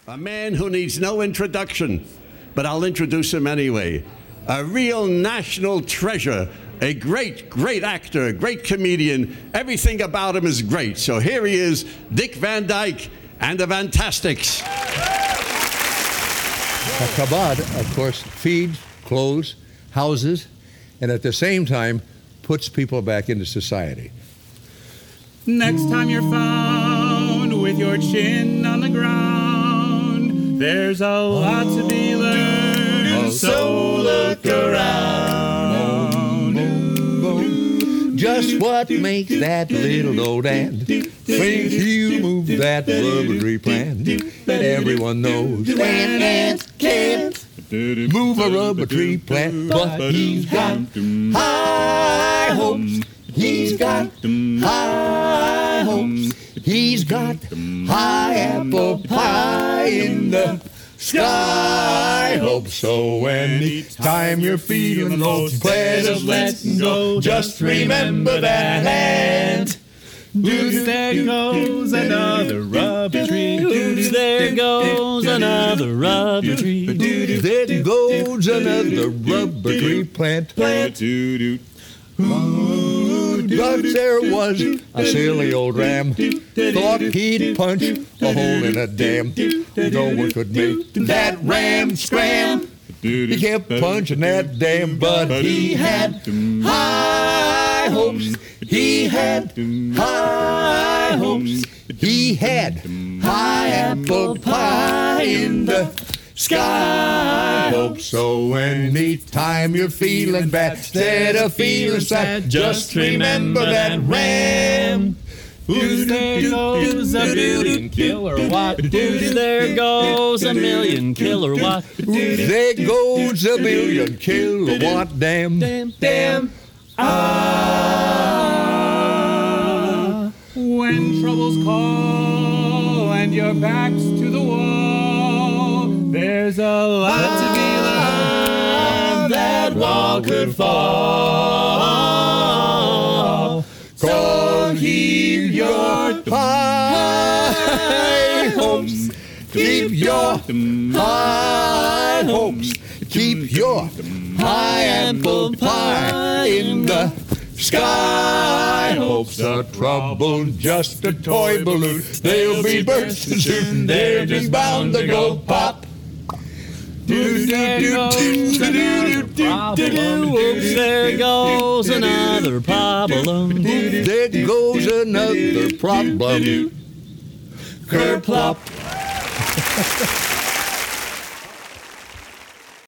A man who needs no introduction, but I'll introduce him anyway. A real national treasure, a great, great actor, a great comedian. Everything about him is great. So here he is, Dick Van Dyke and the Fantastics. Kabod, of course, feeds, clothes, houses, and at the same time puts people back into society. Next time you're found with your chin on the ground, there's a lot to be learned, so look around. Just what makes that little old ant think he'll move that rubber tree plant? Everyone knows an ant can't move a rubber tree plant, but he's got high hopes. He's got high hopes. He's got high apple pie in the sky hopes. So anytime you're feeling low, instead of letting go, just remember that ant. There goes another rubber tree. There goes another rubber tree. There goes another rubber tree plant. Once there was a silly old ram, thought he'd punch a hole in a dam. No one could make that ram scram. He kept punching that dam, but he had high hopes. He had high hopes. He had high apple pie in the sky hopes. So anytime you're feeling bad, instead of feeling sad, just remember that ram. There goes a million killer watt. There goes a million killer watt. There goes a million kilowatt dam. When troubles call and your back's to the wall, there's a lot to be learned. That wall could fall. So keep your high hopes. Keep your high hopes. Keep your high apple pie in the sky hopes. The trouble just a toy balloon. They'll be bursting soon. They're just bound to go pop. There goes another problem. There goes another problem. Kerplop.